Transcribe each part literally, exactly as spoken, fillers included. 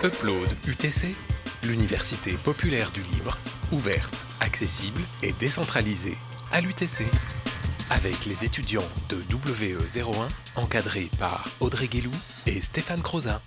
Upload U T C, l'université populaire du libre, ouverte, accessible et décentralisée à l'U T C. Avec les étudiants de W E zéro un, encadrés par Audrey Guélou et Stéphane Crozat.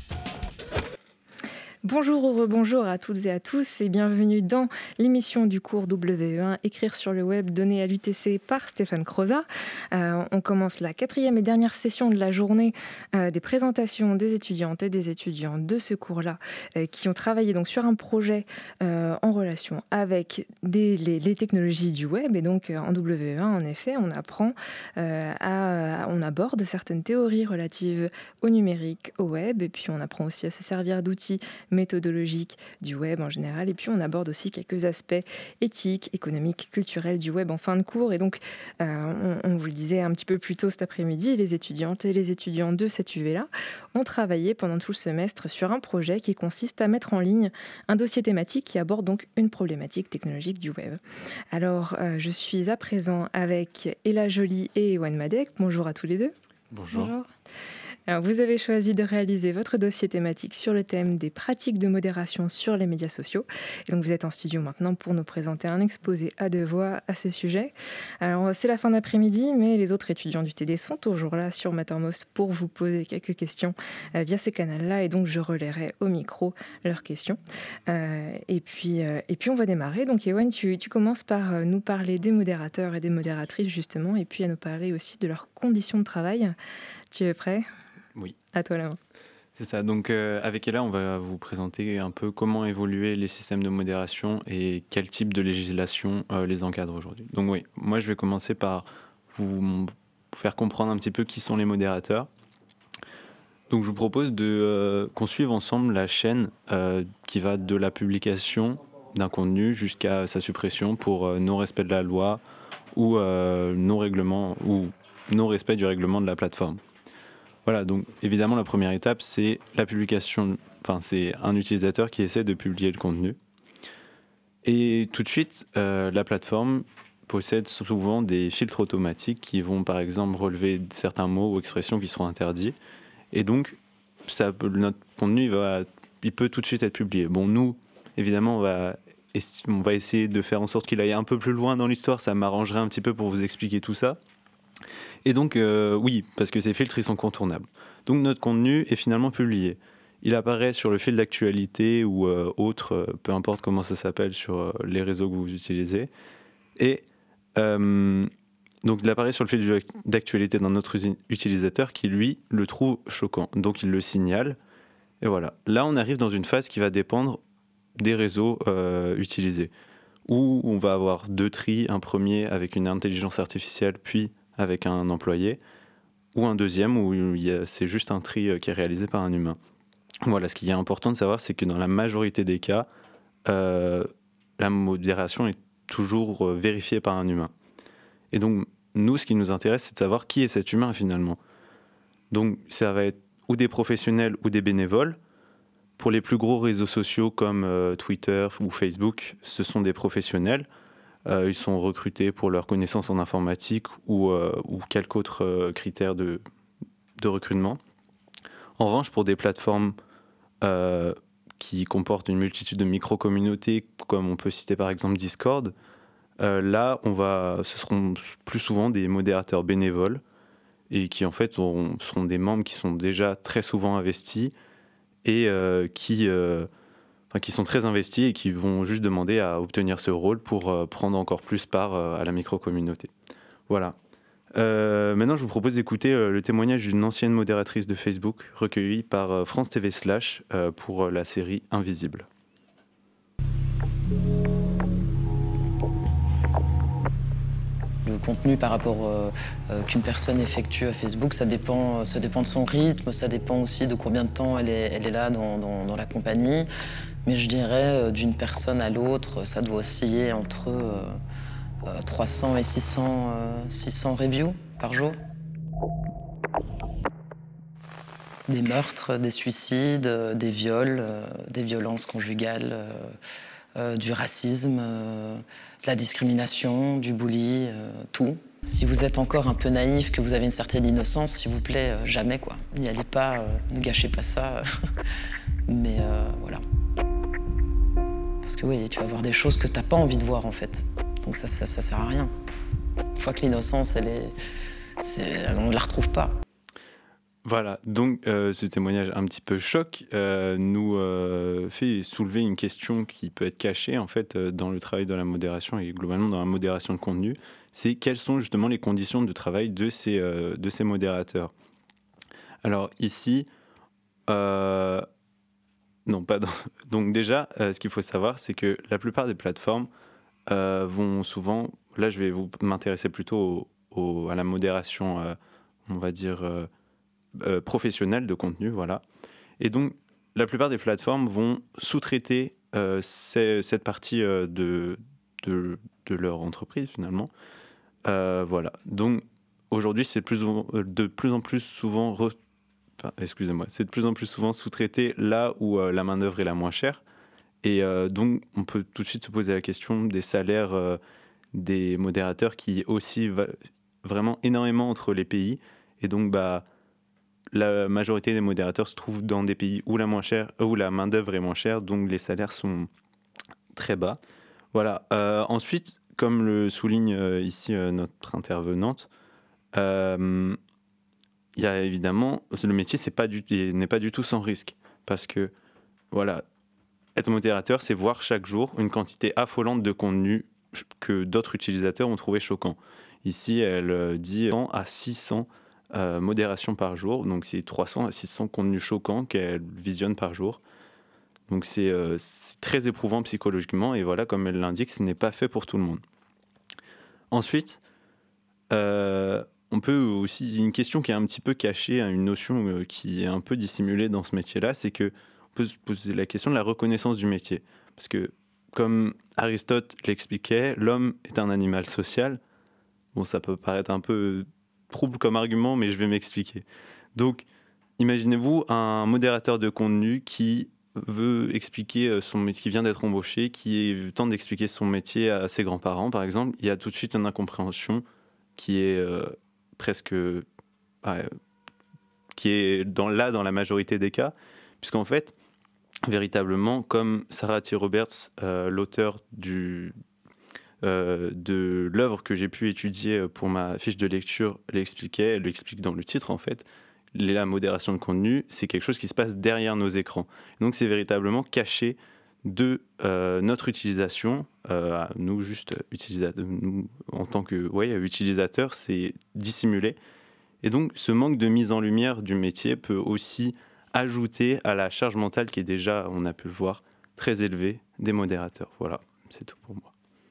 Bonjour ou rebonjour à toutes et à tous et bienvenue dans l'émission du cours W E un Écrire sur le web donnée à l'U T C par Stéphane Crozat. Euh, on commence la quatrième et dernière session de la journée euh, des présentations des étudiantes et des étudiants de ce cours-là euh, qui ont travaillé donc sur un projet euh, en relation avec des, les, les technologies du web. Et donc euh, en W E un, en effet, on apprend, euh, à, on aborde certaines théories relatives au numérique, au web, et puis on apprend aussi à se servir d'outils méthodologique du web en général, et puis on aborde aussi quelques aspects éthiques, économiques, culturels du web en fin de cours. Et donc euh, on, on vous le disait un petit peu plus tôt cet après-midi, les étudiantes et les étudiants de cette U V-là ont travaillé pendant tout le semestre sur un projet qui consiste à mettre en ligne un dossier thématique qui aborde donc une problématique technologique du web. Alors euh, je suis à présent avec Ella Joly et Ewan Madec. Bonjour à tous les deux. Bonjour. Bonjour. Alors, vous avez choisi de réaliser votre dossier thématique sur le thème des pratiques de modération sur les médias sociaux. Et donc, vous êtes en studio maintenant pour nous présenter un exposé à deux voix à ce sujet. Alors, c'est la fin d'après-midi, mais les autres étudiants du T D sont toujours là sur Mattermost pour vous poser quelques questions euh, via ces canaux-là. Et donc, je relayerai au micro leurs questions. Euh, et, puis, euh, et puis, on va démarrer. Donc, Ewan, tu, tu commences par nous parler des modérateurs et des modératrices, justement, et puis à nous parler aussi de leurs conditions de travail. Tu es prêt ? Oui. À toi la main. C'est ça. Donc euh, avec Ella, on va vous présenter un peu comment évoluer les systèmes de modération et quel type de législation euh, les encadre aujourd'hui. Donc oui, moi je vais commencer par vous faire comprendre un petit peu qui sont les modérateurs. Donc je vous propose de euh, qu'on suive ensemble la chaîne euh, qui va de la publication d'un contenu jusqu'à sa suppression pour euh, non-respect de la loi ou euh, non-règlement ou non-respect du règlement de la plateforme. Voilà, donc évidemment la première étape c'est la publication, enfin c'est un utilisateur qui essaie de publier le contenu. Et tout de suite, euh, la plateforme possède souvent des filtres automatiques qui vont par exemple relever certains mots ou expressions qui seront interdits. Et donc ça, notre contenu il, va, il peut tout de suite être publié. Bon, nous, évidemment, on va, on va essayer de faire en sorte qu'il aille un peu plus loin dans l'histoire, ça m'arrangerait un petit peu pour vous expliquer tout ça. Et donc, euh, oui, parce que ces filtres, ils sont contournables. Donc, notre contenu est finalement publié. Il apparaît sur le fil d'actualité ou euh, autre, euh, peu importe comment ça s'appelle sur euh, les réseaux que vous utilisez. Et euh, donc, il apparaît sur le fil d'actualité d'un autre utilisateur qui, lui, le trouve choquant. Donc, il le signale. Et voilà. Là, on arrive dans une phase qui va dépendre des réseaux euh, utilisés, où on va avoir deux tris, un premier avec une intelligence artificielle, puis avec un employé, ou un deuxième où il y a, c'est juste un tri qui est réalisé par un humain. Voilà, ce qui est important de savoir, c'est que dans la majorité des cas, euh, la modération est toujours vérifiée par un humain. Et donc, nous, ce qui nous intéresse, c'est de savoir qui est cet humain finalement. Donc, ça va être ou des professionnels ou des bénévoles. Pour les plus gros réseaux sociaux comme euh, Twitter ou Facebook, ce sont des professionnels. Euh, ils sont recrutés pour leurs connaissances en informatique ou, euh, ou quelque autre euh, critère de, de recrutement. En revanche, pour des plateformes euh, qui comportent une multitude de micro-communautés, comme on peut citer par exemple Discord, euh, là, on va, ce seront plus souvent des modérateurs bénévoles et qui en fait auront, seront des membres qui sont déjà très souvent investis et euh, qui... Euh, Enfin, qui sont très investis et qui vont juste demander à obtenir ce rôle pour euh, prendre encore plus part euh, à la micro-communauté. Voilà. Euh, maintenant, je vous propose d'écouter euh, le témoignage d'une ancienne modératrice de Facebook recueillie par euh, France T V Slash euh, pour euh, la série Invisible. Le contenu par rapport euh, euh, qu'une personne effectue à Facebook, ça dépend, ça dépend de son rythme, ça dépend aussi de combien de temps elle est, elle est là dans, dans, dans la compagnie. Mais je dirais, euh, d'une personne à l'autre, ça doit osciller entre euh, euh, trois cents et six cents, euh, six cents reviews par jour. Des meurtres, des suicides, euh, des viols, euh, des violences conjugales, euh, euh, du racisme, euh, de la discrimination, du bully, euh, tout. Si vous êtes encore un peu naïf, que vous avez une certaine innocence, s'il vous plaît, euh, jamais quoi. N'y allez pas, euh, ne gâchez pas ça. Mais euh, voilà. Parce que oui, tu vas voir des choses que tu n'as pas envie de voir en fait. Donc ça, ça, ça sert à rien. Une fois que l'innocence, elle est, c'est, on ne la retrouve pas. Voilà, donc euh, ce témoignage un petit peu choc euh, nous euh, fait soulever une question qui peut être cachée en fait euh, dans le travail de la modération et globalement dans la modération de contenu. C'est quelles sont justement les conditions de travail de ces, euh, de ces modérateurs. Alors ici, euh, non pas dans... donc déjà, euh, ce qu'il faut savoir, c'est que la plupart des plateformes euh, vont souvent, là je vais vous m'intéresser plutôt au, au, à la modération, euh, on va dire euh, euh, professionnelle de contenu, voilà. Et donc la plupart des plateformes vont sous-traiter euh, ces, cette partie euh, de, de, de leur entreprise finalement. Euh, voilà. Donc aujourd'hui, c'est de plus, de plus en plus souvent re... excusez-moi, c'est de plus en plus souvent sous-traité là où euh, la main-d'œuvre est la moins chère. Et euh, donc, on peut tout de suite se poser la question des salaires euh, des modérateurs qui oscillent va- vraiment énormément entre les pays. Et donc, bah, la majorité des modérateurs se trouvent dans des pays où la, moins chère, où la main-d'œuvre est moins chère, donc les salaires sont très bas. Voilà. Euh, ensuite, comme le souligne euh, ici euh, notre intervenante, euh, il y a évidemment, le métier c'est pas du, n'est pas du tout sans risque. Parce que, voilà, être modérateur, c'est voir chaque jour une quantité affolante de contenu que d'autres utilisateurs ont trouvé choquant. Ici, elle dit cent à six cents euh, modérations par jour. Donc, c'est trois cents à six cents contenus choquants qu'elle visionne par jour. Donc, c'est, euh, c'est très éprouvant psychologiquement. Et voilà, comme elle l'indique, ce n'est pas fait pour tout le monde. Ensuite, euh, on peut aussi... Une question qui est un petit peu cachée, une notion euh, qui est un peu dissimulée dans ce métier-là, c'est que on peut se poser la question de la reconnaissance du métier. Parce que, comme Aristote l'expliquait, l'homme est un animal social. Bon, ça peut paraître un peu trouble comme argument, mais je vais m'expliquer. Donc, imaginez-vous un modérateur de contenu qui veut expliquer son métier, qui vient d'être embauché, qui tente d'expliquer son métier à ses grands-parents, par exemple. Il y a tout de suite une incompréhension qui est euh, presque... Euh, qui est dans, là dans la majorité des cas, puisqu'en fait, véritablement, comme Sarah T. Roberts, euh, l'auteur du, euh, de l'œuvre que j'ai pu étudier pour ma fiche de lecture, l'expliquait, elle l'explique dans le titre en fait, la modération de contenu, c'est quelque chose qui se passe derrière nos écrans. Donc c'est véritablement caché de euh, notre utilisation, euh, nous juste utilisateurs, nous en tant que ouais, utilisateurs, c'est dissimulé. Et donc ce manque de mise en lumière du métier peut aussi ajouter à la charge mentale qui est déjà, on a pu le voir, très élevée des modérateurs. Voilà, c'est tout pour moi.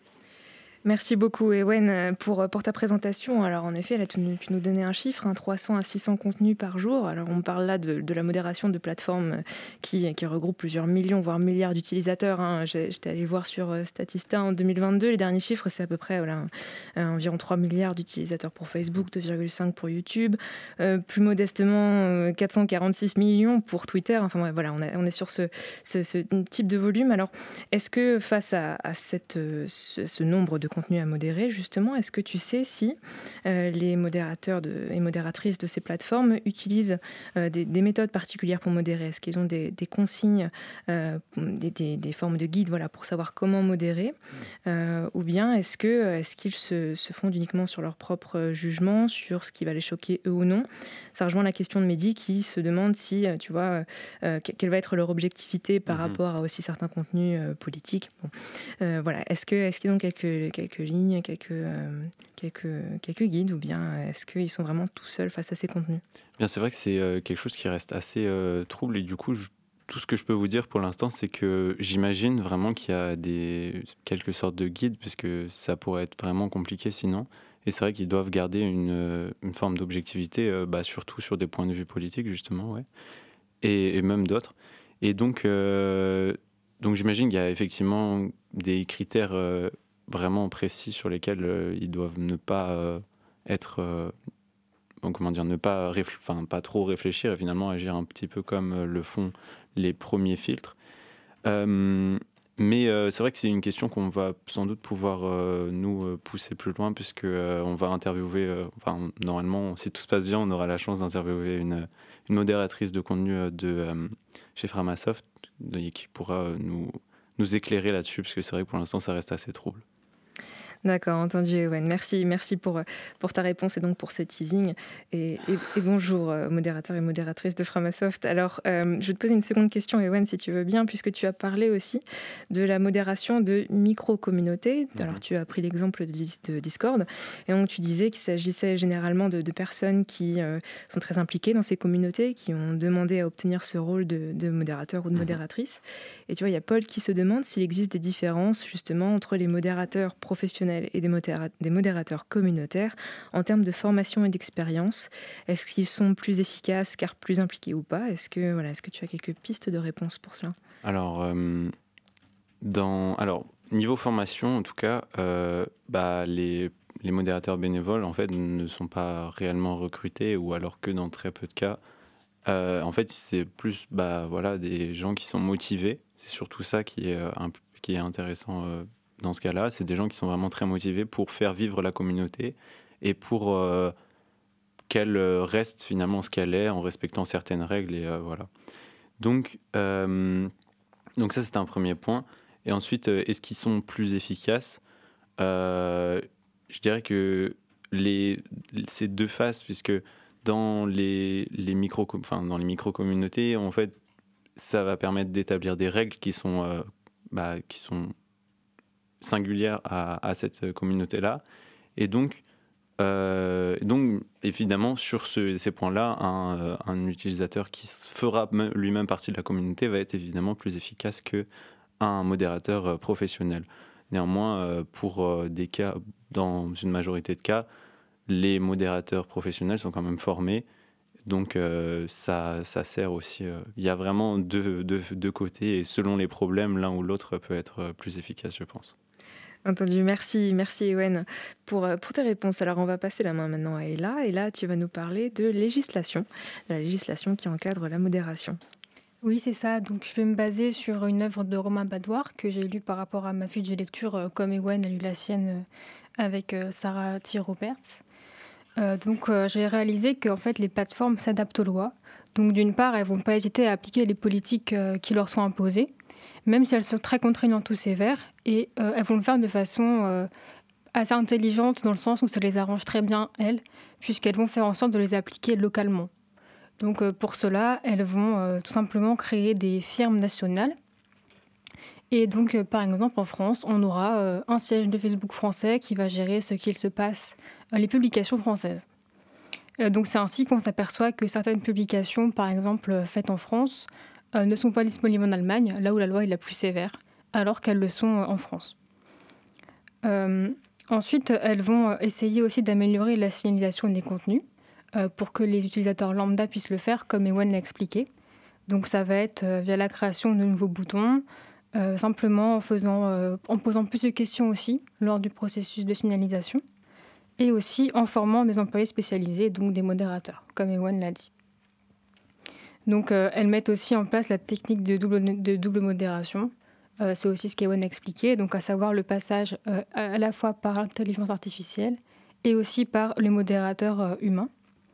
Merci beaucoup, Ewen, pour, pour ta présentation. Alors, en effet, là, tu, tu nous donnais un chiffre, hein, trois cents à six cents contenus par jour. Alors, on parle là de, de la modération de plateformes qui, qui regroupent plusieurs millions, voire milliards d'utilisateurs. Hein. J'étais allée voir sur Statista en deux mille vingt-deux. Les derniers chiffres, c'est à peu près voilà, environ trois milliards d'utilisateurs pour Facebook, deux virgule cinq pour YouTube. Euh, plus modestement, quatre cent quarante-six millions pour Twitter. Enfin, ouais, voilà, on, a, on est sur ce, ce, ce type de volume. Alors, est-ce que face à, à cette, ce, ce nombre de contenu à modérer, justement, est-ce que tu sais si euh, les modérateurs de, et modératrices de ces plateformes utilisent euh, des, des méthodes particulières pour modérer? Est-ce qu'ils ont des, des consignes, euh, des, des, des formes de guides voilà, pour savoir comment modérer euh, ou bien est-ce, que, est-ce qu'ils se, se fondent uniquement sur leur propre jugement, sur ce qui va les choquer eux ou non? Ça rejoint la question de Mehdi qui se demande si, tu vois, euh, quelle va être leur objectivité par mmh. rapport à aussi certains contenus euh, politiques. Bon. Euh, voilà. Est-ce, que, est-ce qu'ils ont quelques, quelques quelques lignes, quelques, euh, quelques, quelques guides, ou bien est-ce qu'ils sont vraiment tout seuls face à ces contenus? Bien, c'est vrai que c'est euh, quelque chose qui reste assez euh, trouble, et du coup, je, tout ce que je peux vous dire pour l'instant, c'est que j'imagine vraiment qu'il y a des, quelque sorte de guide, parce que ça pourrait être vraiment compliqué sinon. Et c'est vrai qu'ils doivent garder une, une forme d'objectivité, euh, bah, surtout sur des points de vue politiques, justement, ouais, et, et même d'autres. Et donc, euh, donc j'imagine qu'il y a effectivement des critères euh, vraiment précis sur lesquels euh, ils doivent ne pas euh, être, euh, bon, comment dire, ne pas, réfl- enfin, pas trop réfléchir et finalement agir un petit peu comme euh, le font les premiers filtres. Euh, Mais euh, c'est vrai que c'est une question qu'on va sans doute pouvoir euh, nous euh, pousser plus loin, puisque euh, on va interviewer, euh, enfin normalement, si tout se passe bien, on aura la chance d'interviewer une, une modératrice de contenu de euh, chez Framasoft de, qui pourra euh, nous, nous éclairer là-dessus, parce que c'est vrai que pour l'instant, ça reste assez trouble. D'accord, entendu, Ewen. Merci, merci pour, pour ta réponse et donc pour ce teasing. Et, et, et bonjour, euh, modérateur et modératrice de Framasoft. Alors, euh, je vais te poser une seconde question, Ewen, si tu veux bien, puisque tu as parlé aussi de la modération de micro-communautés. Mmh. Alors, tu as pris l'exemple de, de Discord. Et donc, tu disais qu'il s'agissait généralement de, de personnes qui euh, sont très impliquées dans ces communautés, qui ont demandé à obtenir ce rôle de, de modérateur ou de modératrice. Mmh. Et tu vois, il y a Paul qui se demande s'il existe des différences, justement, entre les modérateurs professionnels et des, modéra- des modérateurs communautaires en termes de formation et d'expérience. Est-ce qu'ils sont plus efficaces car plus impliqués ou pas ? Est-ce que, voilà, est-ce que tu as quelques pistes de réponse pour cela ? Alors, euh, dans, alors, niveau formation, en tout cas, euh, bah, les, les modérateurs bénévoles, en fait, ne sont pas réellement recrutés, ou alors que dans très peu de cas. Euh, en fait, c'est plus bah, voilà, des gens qui sont motivés. C'est surtout ça qui est, euh, imp- qui est intéressant euh, dans ce cas-là. C'est des gens qui sont vraiment très motivés pour faire vivre la communauté et pour euh, qu'elle reste finalement ce qu'elle est en respectant certaines règles. Et, euh, voilà. donc, euh, donc ça, c'est un premier point. Et ensuite, euh, est-ce qu'ils sont plus efficaces ? euh, Je dirais que les, ces deux phases, puisque dans les, les micro, enfin, dans les micro-communautés, en fait, ça va permettre d'établir des règles qui sont, euh, bah, qui sont singulières à, à cette communauté-là. Et donc, euh, donc évidemment, sur ce, ces points-là, un, euh, un utilisateur qui fera lui-même partie de la communauté va être évidemment plus efficace qu'un modérateur euh, professionnel. Néanmoins, euh, pour euh, des cas, dans une majorité de cas, les modérateurs professionnels sont quand même formés. Donc euh, ça, ça sert aussi. Euh, il y a vraiment deux, deux, deux côtés, et selon les problèmes, l'un ou l'autre peut être plus efficace, je pense. Entendu, merci, merci Ewen pour, pour tes réponses. Alors on va passer la main maintenant à Ella. Et là, tu vas nous parler de législation, la législation qui encadre la modération. Oui, c'est ça. Donc je vais me baser sur une œuvre de Romain Badoir que j'ai lue par rapport à ma fiche de lecture, comme Ewen a lu la sienne avec Sarah T. Roberts. Euh, donc euh, j'ai réalisé que en fait, les plateformes s'adaptent aux lois. Donc d'une part, elles ne vont pas hésiter à appliquer les politiques euh, qui leur sont imposées, même si elles sont très contraignantes ou sévères, et euh, elles vont le faire de façon euh, assez intelligente, dans le sens où ça les arrange très bien, elles, puisqu'elles vont faire en sorte de les appliquer localement. Donc euh, pour cela, elles vont euh, tout simplement créer des firmes nationales. Et donc, euh, par exemple, en France, on aura euh, un siège de Facebook français qui va gérer ce qu'il se passe, euh, les publications françaises. Euh, donc c'est ainsi qu'on s'aperçoit que certaines publications, par exemple, faites en France, euh, ne sont pas disponibles en Allemagne, là où la loi est la plus sévère, alors qu'elles le sont en France. Euh, ensuite, elles vont essayer aussi d'améliorer la signalisation des contenus euh, pour que les utilisateurs lambda puissent le faire, comme Ewen l'a expliqué. Donc ça va être euh, via la création de nouveaux boutons, euh, simplement en, faisant, euh, en posant plus de questions aussi lors du processus de signalisation, et aussi en formant des employés spécialisés, donc des modérateurs, comme Ewen l'a dit. Donc euh, elles mettent aussi en place la technique de double, de double modération. Euh, c'est aussi ce qu'Ewen a expliqué, donc à savoir le passage euh, à la fois par l'intelligence artificielle et aussi par les modérateurs euh, humains.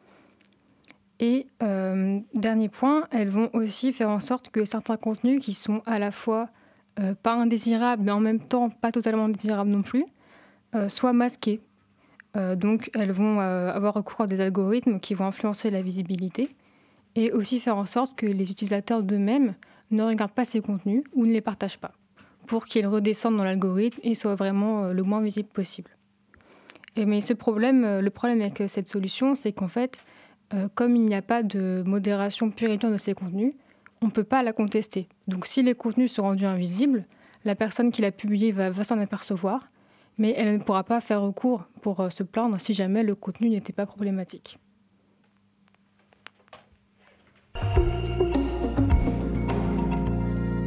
Et euh, dernier point, elles vont aussi faire en sorte que certains contenus qui sont à la fois euh, pas indésirables, mais en même temps pas totalement indésirables non plus, euh, soient masqués. Euh, donc elles vont euh, avoir recours à des algorithmes qui vont influencer la visibilité et aussi faire en sorte que les utilisateurs d'eux-mêmes ne regardent pas ces contenus ou ne les partagent pas, pour qu'ils redescendent dans l'algorithme et soient vraiment euh, le moins visibles possible. Et mais ce problème, euh, le problème avec cette solution, c'est qu'en fait, euh, comme il n'y a pas de modération pure et dure de ces contenus, on ne peut pas la contester. Donc si les contenus sont rendus invisibles, la personne qui l'a publié va, va s'en apercevoir, mais elle ne pourra pas faire recours pour euh, se plaindre si jamais le contenu n'était pas problématique. Si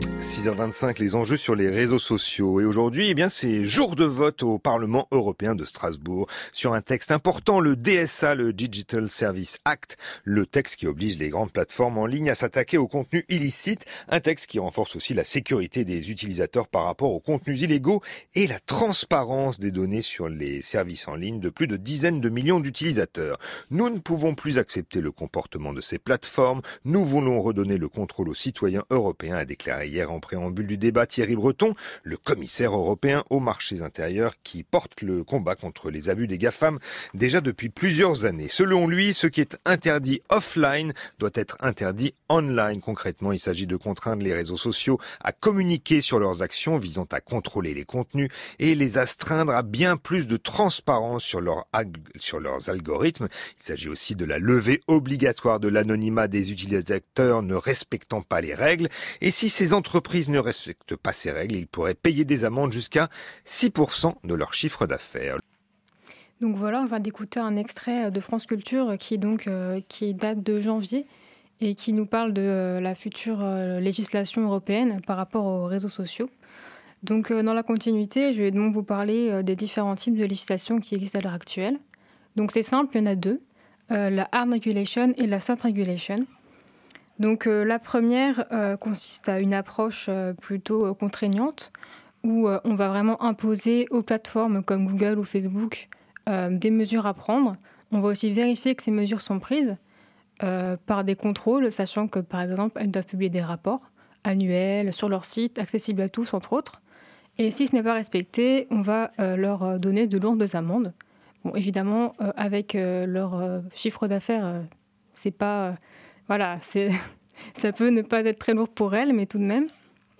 six heures vingt-cinq, les enjeux sur les réseaux sociaux. Et aujourd'hui, eh bien, c'est jour de vote au Parlement européen de Strasbourg sur un texte important, le D S A, le Digital Service Act, le texte qui oblige les grandes plateformes en ligne à s'attaquer aux contenus illicites, un texte qui renforce aussi la sécurité des utilisateurs par rapport aux contenus illégaux et la transparence des données sur les services en ligne de plus de dizaines de millions d'utilisateurs. Nous ne pouvons plus accepter le comportement de ces plateformes. Nous voulons redonner le contrôle aux citoyens européens, a déclaré hier en préambule du débat Thierry Breton, le commissaire européen aux marchés intérieurs qui porte le combat contre les abus des GAFAM déjà depuis plusieurs années. Selon lui, ce qui est interdit offline doit être interdit online. Concrètement, il s'agit de contraindre les réseaux sociaux à communiquer sur leurs actions visant à contrôler les contenus et les astreindre à bien plus de transparence sur, leur ag- sur leurs algorithmes. Il s'agit aussi de la levée obligatoire de l'anonymat des utilisateurs ne respectant pas les règles. Et si ces entreprises ne respectent pas ces règles, ils pourraient payer des amendes jusqu'à six pour cent de leur chiffre d'affaires. Donc voilà, on va d'écouter un extrait de France Culture qui, donc, euh, qui date de janvier et qui nous parle de euh, la future euh, législation européenne par rapport aux réseaux sociaux. Donc euh, dans la continuité, je vais donc vous parler euh, des différents types de législation qui existent à l'heure actuelle. Donc c'est simple, il y en a deux, euh, la hard regulation et la soft regulation. Donc euh, la première euh, consiste à une approche euh, plutôt euh, contraignante où euh, on va vraiment imposer aux plateformes comme Google ou Facebook euh, des mesures à prendre. On va aussi vérifier que ces mesures sont prises euh, par des contrôles, sachant que par exemple elles doivent publier des rapports annuels sur leur site, accessibles à tous entre autres. Et si ce n'est pas respecté, on va euh, leur donner de lourdes amendes. Bon, évidemment, euh, avec euh, leur euh, chiffre d'affaires, euh, c'est pas... Euh, Voilà, c'est, ça peut ne pas être très lourd pour elles, mais tout de même.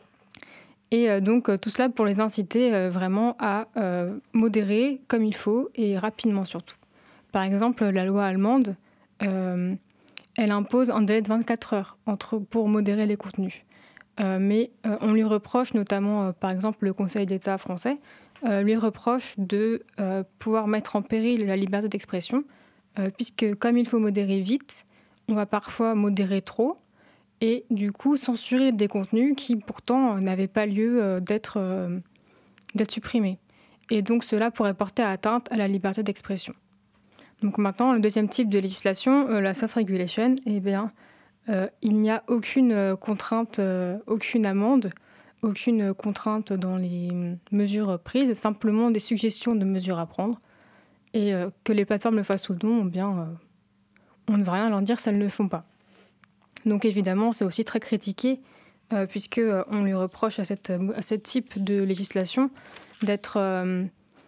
Et euh, donc, euh, tout cela pour les inciter euh, vraiment à euh, modérer comme il faut et rapidement surtout. Par exemple, la loi allemande, euh, elle impose un délai de vingt-quatre heures entre, pour modérer les contenus. Euh, mais euh, on lui reproche, notamment euh, par exemple le Conseil d'État français, euh, lui reproche de euh, pouvoir mettre en péril la liberté d'expression, euh, puisque comme il faut modérer vite, on va parfois modérer trop et du coup censurer des contenus qui pourtant n'avaient pas lieu euh, d'être, euh, d'être supprimés. Et donc cela pourrait porter atteinte à la liberté d'expression. Donc maintenant, le deuxième type de législation, euh, la soft regulation, eh bien, euh, il n'y a aucune euh, contrainte, euh, aucune amende, aucune contrainte dans les mesures prises, simplement des suggestions de mesures à prendre. Et euh, que les plateformes le fassent ou non, eh bien... Euh, on ne va rien leur dire si elles ne le font pas. Donc évidemment, c'est aussi très critiqué, euh, puisqu'on euh, lui reproche à, cette, à ce type de législation d'être, euh,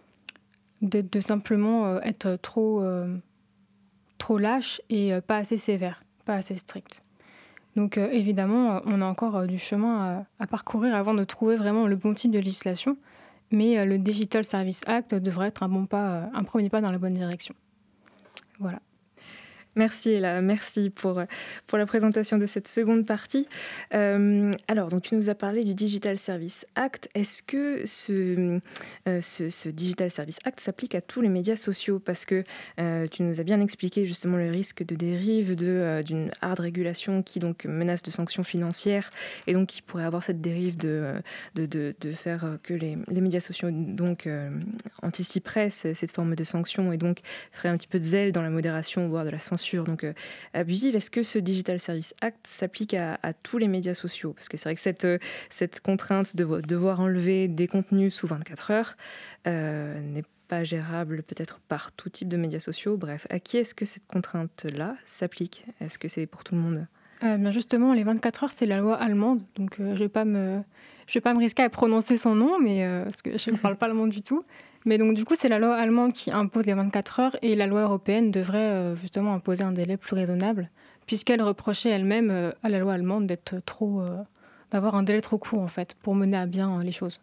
de, de simplement euh, être trop, euh, trop lâche et euh, pas assez sévère, pas assez strict. Donc euh, évidemment, on a encore euh, du chemin à, à parcourir avant de trouver vraiment le bon type de législation, mais euh, le Digital Service Act devrait être un, bon pas, euh, un premier pas dans la bonne direction. Voilà. Merci Ella, merci pour, pour la présentation de cette seconde partie. Euh, alors, donc, tu nous as parlé du Digital Service Act. Est-ce que ce, euh, ce, ce Digital Service Act s'applique à tous les médias sociaux ? Parce que euh, tu nous as bien expliqué justement le risque de dérive de, euh, d'une hard régulation qui donc menace de sanctions financières et donc qui pourrait avoir cette dérive de, de, de, de faire que les, les médias sociaux donc, euh, anticiperaient cette forme de sanctions et donc feraient un petit peu de zèle dans la modération, voire de la censure donc euh, abusive. Est-ce que ce Digital Service Act s'applique à, à tous les médias sociaux ? Parce que c'est vrai que cette, cette contrainte de devoir enlever des contenus sous vingt-quatre heures euh, n'est pas gérable peut-être par tout type de médias sociaux. Bref, à qui est-ce que cette contrainte-là s'applique ? Est-ce que c'est pour tout le monde ? euh, bien Justement, les vingt-quatre heures, c'est la loi allemande. Donc euh, je ne vais pas me, je vais pas me risquer à prononcer son nom, mais, euh, parce que je ne parle pas allemand du tout. Mais donc, du coup, c'est la loi allemande qui impose les vingt-quatre heures et la loi européenne devrait euh, justement imposer un délai plus raisonnable, puisqu'elle reprochait elle-même euh, à la loi allemande d'être trop, euh, d'avoir un délai trop court, en fait, pour mener à bien euh, les choses.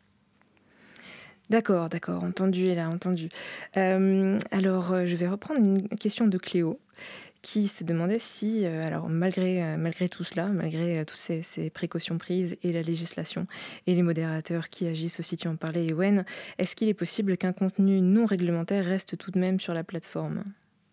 D'accord, d'accord, entendu, elle a entendu. Euh, alors, euh, je vais reprendre une question de Cléo, qui se demandait si, euh, alors malgré, euh, malgré tout cela, malgré euh, toutes ces, ces précautions prises et la législation et les modérateurs qui agissent aussi, tu en parlais, Ewen, est-ce qu'il est possible qu'un contenu non réglementaire reste tout de même sur la plateforme ?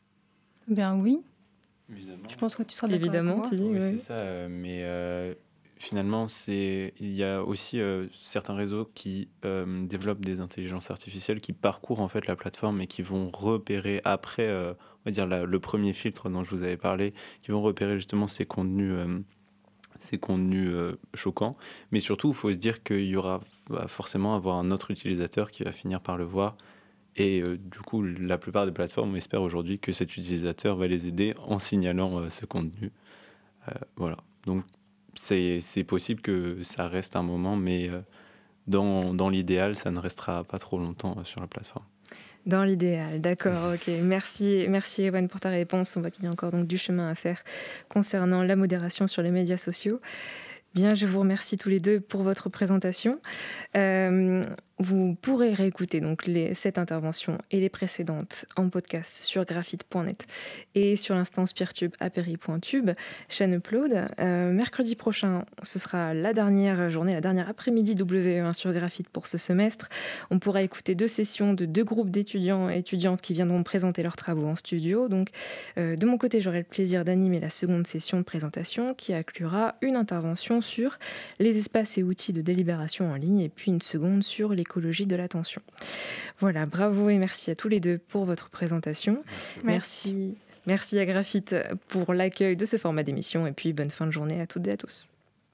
Bien oui. Évidemment. Je pense que tu seras d'accord Évidemment, avec moi. tu dis, Oui, oui. c'est ça, euh, mais euh, finalement, c'est, il y a aussi euh, certains réseaux qui euh, développent des intelligences artificielles qui parcourent en fait la plateforme et qui vont repérer après, euh, on va dire la- le premier filtre dont je vous avais parlé, qui vont repérer justement ces contenus, euh, ces contenus euh, choquants. Mais surtout, il faut se dire qu'il y aura va forcément avoir un autre utilisateur qui va finir par le voir. Et euh, du coup, la plupart des plateformes espèrent aujourd'hui que cet utilisateur va les aider en signalant euh, ce contenu. Euh, voilà. Donc, c'est, c'est possible que ça reste un moment, mais euh, dans, dans l'idéal, ça ne restera pas trop longtemps euh, sur la plateforme. Dans l'idéal, d'accord, ok. Merci, merci Ewan pour ta réponse. On voit qu'il y a encore donc du chemin à faire concernant la modération sur les médias sociaux. Bien, je vous remercie tous les deux pour votre présentation. Euh, vous pourrez réécouter donc les, cette intervention et les précédentes en podcast sur graphite point net et sur l'instance Peertube apéry point tube, chaîne Upload. Euh, mercredi prochain, ce sera la dernière journée, la dernière après-midi W E un sur graphite pour ce semestre. On pourra écouter deux sessions de deux groupes d'étudiants et étudiantes qui viendront présenter leurs travaux en studio. Donc, euh, de mon côté, j'aurai le plaisir d'animer la seconde session de présentation qui inclura une intervention sur les espaces et outils de délibération en ligne et puis une seconde sur l'écologie de l'attention. Voilà, bravo et merci à tous les deux pour votre présentation. Merci. Merci, merci à Graphite pour l'accueil de ce format d'émission et puis bonne fin de journée à toutes et à tous.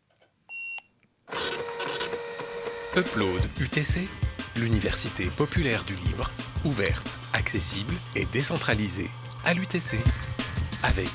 Upload U T C, l'université populaire du libre, ouverte, accessible et décentralisée à l'U T C. Avec